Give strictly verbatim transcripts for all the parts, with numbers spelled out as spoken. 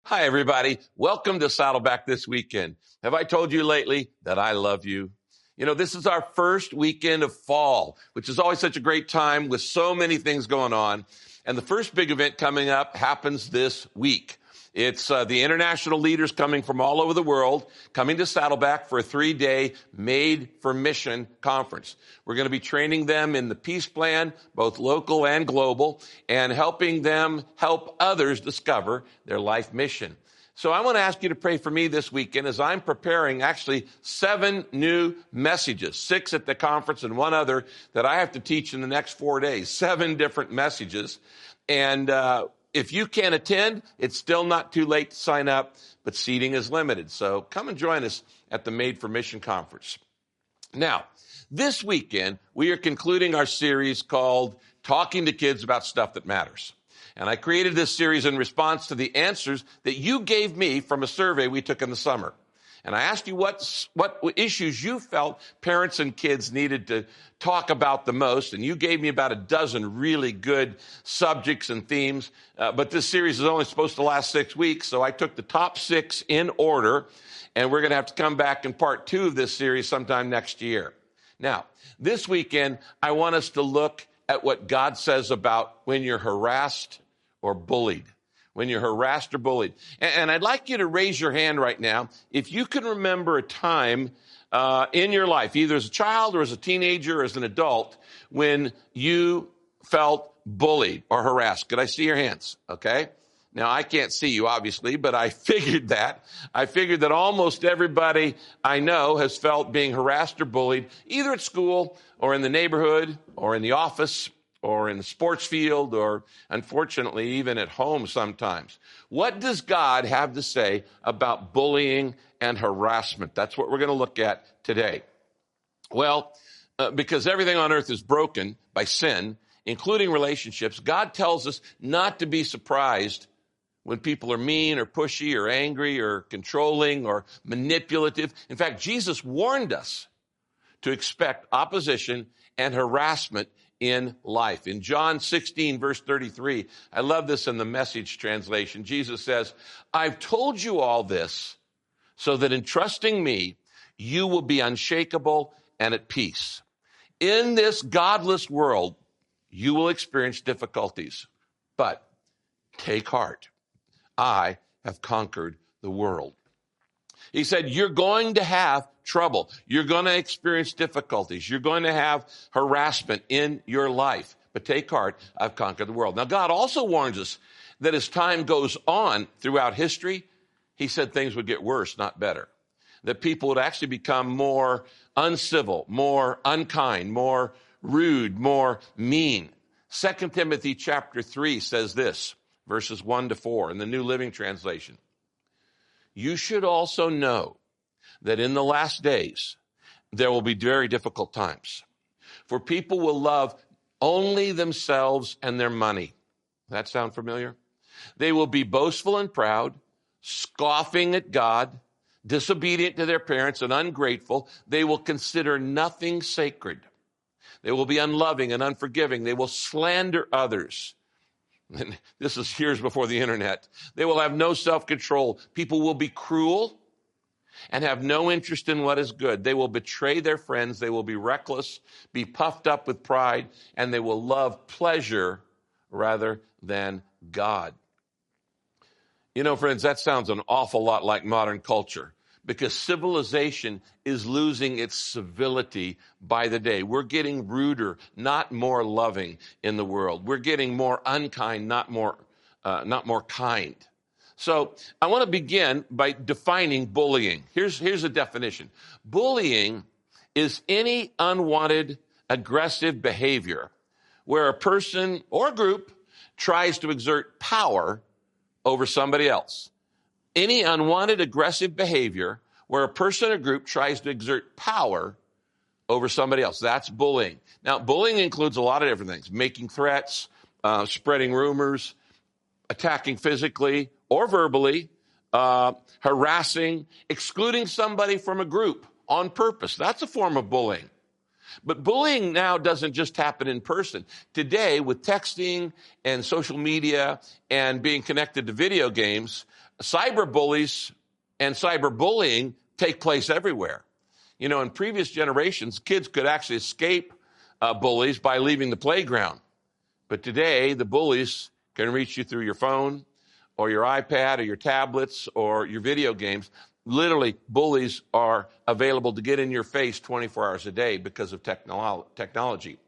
Hi, everybody. Welcome to Saddleback this weekend. Have I told you lately that I love you? You know, this is our first weekend of fall, which is always such a great time with so many things going on. And the first big event coming up happens this week. It's uh, the international leaders coming from all over the world, coming to Saddleback for a three-day Made for Mission conference. We're going to be training them in the peace plan, both local and global, and helping them help others discover their life mission. So I want to ask you to pray for me this weekend as I'm preparing actually seven new messages, six at the conference and one other that I have to teach in the next four days, seven different messages. And uh if you can't attend, it's still not too late to sign up, but seating is limited. So come and join us at the Made for Mission Conference. Now, this weekend, we are concluding our series called Talking to Kids About Stuff That Matters. And I created this series in response to the answers that you gave me from a survey we took in the summer. And I asked you what, what issues you felt parents and kids needed to talk about the most. And you gave me about a dozen really good subjects and themes. Uh, but this series is only supposed to last six weeks. So I took the top six in order. And we're going to have to come back in part two of this series sometime next year. Now, this weekend, I want us to look at what God says about when you're harassed or bullied. When you're harassed or bullied. And I'd like you to raise your hand right now if you can remember a time uh, in your life, either as a child or as a teenager or as an adult, when you felt bullied or harassed. Could I see your hands? Okay. Now, I can't see you, obviously, but I figured that. I figured that almost everybody I know has felt being harassed or bullied, either at school or in the neighborhood or in the office or in the sports field, or unfortunately, even at home sometimes. What does God have to say about bullying and harassment? That's what we're going to look at today. Well, uh, because everything on earth is broken by sin, including relationships, God tells us not to be surprised when people are mean or pushy or angry or controlling or manipulative. In fact, Jesus warned us to expect opposition and harassment in life. In John sixteen, verse thirty-three, I love this in the Message translation. Jesus says, I've told you all this so that in trusting me, you will be unshakable and at peace. In this godless world, you will experience difficulties, but take heart. I have conquered the world. He said, you're going to have trouble. You're going to experience difficulties. You're going to have harassment in your life. But take heart, I've conquered the world. Now, God also warns us that as time goes on throughout history, he said things would get worse, not better. That people would actually become more uncivil, more unkind, more rude, more mean. Second Timothy chapter three says this, verses one to four in the New Living Translation. You should also know that in the last days, there will be very difficult times. For people will love only themselves and their money. That sound familiar? They will be boastful and proud, scoffing at God, disobedient to their parents and ungrateful. They will consider nothing sacred. They will be unloving and unforgiving. They will slander others. And this is years before the internet. They will have no self-control. People will be cruel and have no interest in what is good. They will betray their friends. They will be reckless, be puffed up with pride, and they will love pleasure rather than God. You know, friends, that sounds an awful lot like modern culture, because civilization is losing its civility by the day. We're getting ruder, not more loving in the world. We're getting more unkind, not more, uh, not more kind. So I want to begin by defining bullying. Here's, here's a definition. Bullying is any unwanted, aggressive behavior where a person or group tries to exert power over somebody else. Any unwanted aggressive behavior where a person or group tries to exert power over somebody else. That's bullying. Now, bullying includes a lot of different things. Making threats, uh, spreading rumors, attacking physically or verbally, uh, harassing, excluding somebody from a group on purpose. That's a form of bullying. But bullying now doesn't just happen in person. Today, with texting and social media and being connected to video games, cyber bullies and cyberbullying take place everywhere. You know, in previous generations, kids could actually escape uh, bullies by leaving the playground. But today, the bullies can reach you through your phone or your iPad or your tablets or your video games. Literally, bullies are available to get in your face twenty-four hours a day because of technolo- technology.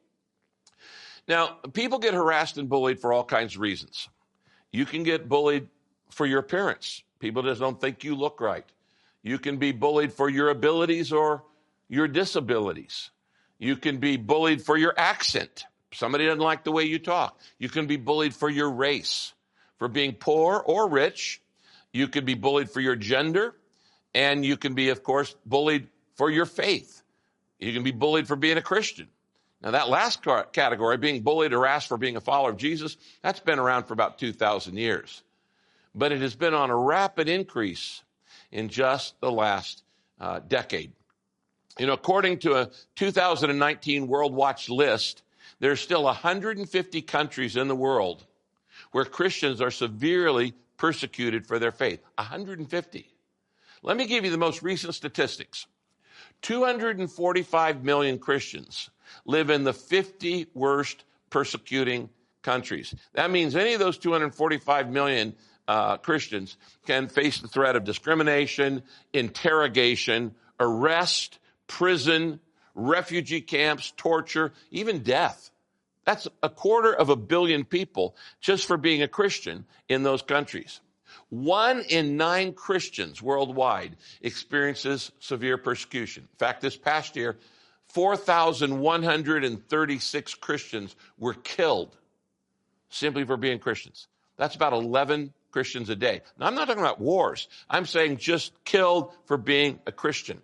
Now, people get harassed and bullied for all kinds of reasons. You can get bullied for your appearance. People just don't think you look right. You can be bullied for your abilities or your disabilities. You can be bullied for your accent. Somebody doesn't like the way you talk. You can be bullied for your race, for being poor or rich. You can be bullied for your gender. And you can be, of course, bullied for your faith. You can be bullied for being a Christian. Now, that last category, being bullied, harassed for being a follower of Jesus, that's been around for about two thousand years. But it has been on a rapid increase in just the last uh, decade. You know, according to a two thousand nineteen World Watch list, there's still one hundred fifty countries in the world where Christians are severely persecuted for their faith. one hundred fifty. Let me give you the most recent statistics. two hundred forty-five million Christians live in the fifty worst persecuting countries. That means any of those two hundred forty-five million uh, Christians can face the threat of discrimination, interrogation, arrest, prison, refugee camps, torture, even death. That's a quarter of a billion people just for being a Christian in those countries. One in nine Christians worldwide experiences severe persecution. In fact, this past year, four thousand one hundred thirty-six Christians were killed simply for being Christians. That's about eleven Christians a day. Now, I'm not talking about wars. I'm saying just killed for being a Christian.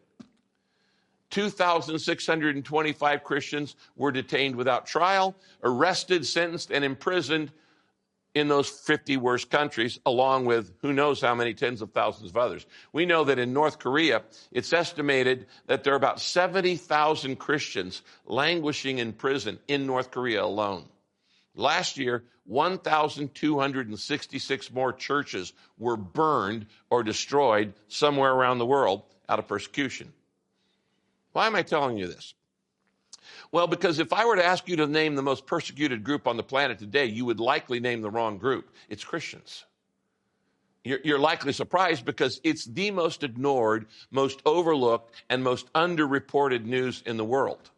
two thousand six hundred twenty-five Christians were detained without trial, arrested, sentenced, and imprisoned in those fifty worst countries, along with who knows how many tens of thousands of others. We know that in North Korea, it's estimated that there are about seventy thousand Christians languishing in prison in North Korea alone. Last year, one thousand two hundred sixty-six more churches were burned or destroyed somewhere around the world out of persecution. Why am I telling you this? Well, because if I were to ask you to name the most persecuted group on the planet today, you would likely name the wrong group. It's Christians. You're, you're likely surprised because it's the most ignored, most overlooked, and most underreported news in the world.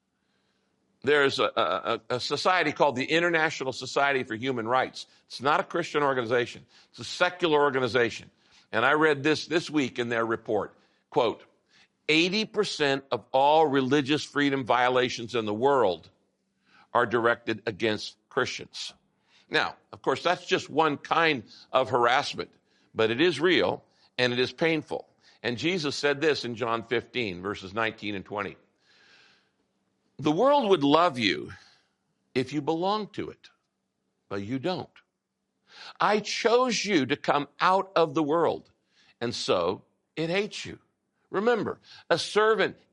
There's a, a, a society called the International Society for Human Rights. It's not a Christian organization. It's a secular organization. And I read this this week in their report, quote, eighty percent of all religious freedom violations in the world are directed against Christians. Now, of course, that's just one kind of harassment, but it is real and it is painful. And Jesus said this in John fifteen, verses nineteen and twenty. The world would love you if you belonged to it, but you don't. I chose you to come out of the world, and so it hates you. Remember, a servant